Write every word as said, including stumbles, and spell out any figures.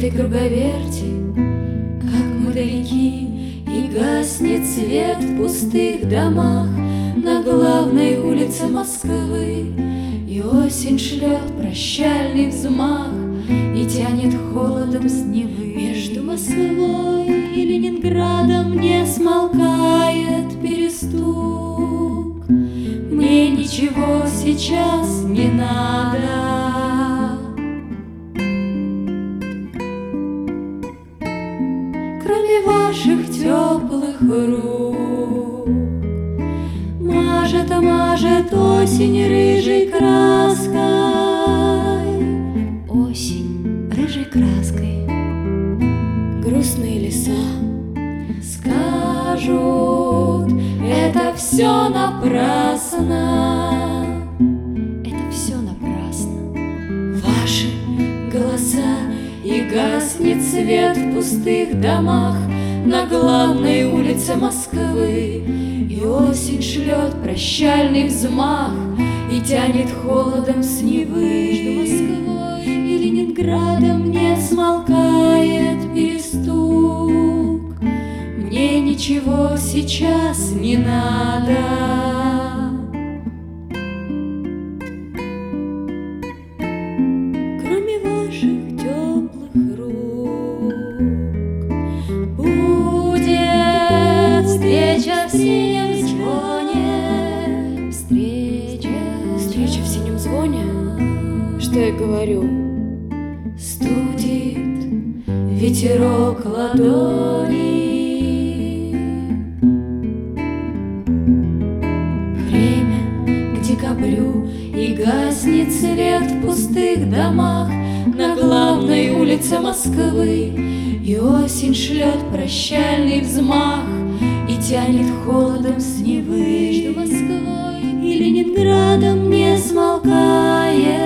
этой круговерти, как мы далеки, и гаснет свет в пустых домах на главной улице Москвы. И осень шлет прощальный взмах и тянет холодом с Невы. Между Москвой и Ленинградом не смолкает перестук. Мне ничего сейчас не надо, кроме ваших теплых рук. Мажет, мажет осень рыжей краской, осень рыжей краской. Грустные леса скажут: это все напрасно, это все напрасно. Ваши голоса, и гаснет свет в пустых домах на главной улице Москвы. И осень шлет прощальный взмах и тянет холодом с Невы. Между Москвой и Ленинградом не смолкает перестук. Мне ничего сейчас не надо, кроме ваших теплых рук. Будет встреча в синем звоне, встреча, встреча в синем звоне. Что я говорю? Студит ветерок ладони. Время к декабрю, и гаснет свет в пустых домах на главной улице Москвы. И осень шлет прощальный взмах и тянет холодом с Невы. Между Москвой и Ленинградом не смолкает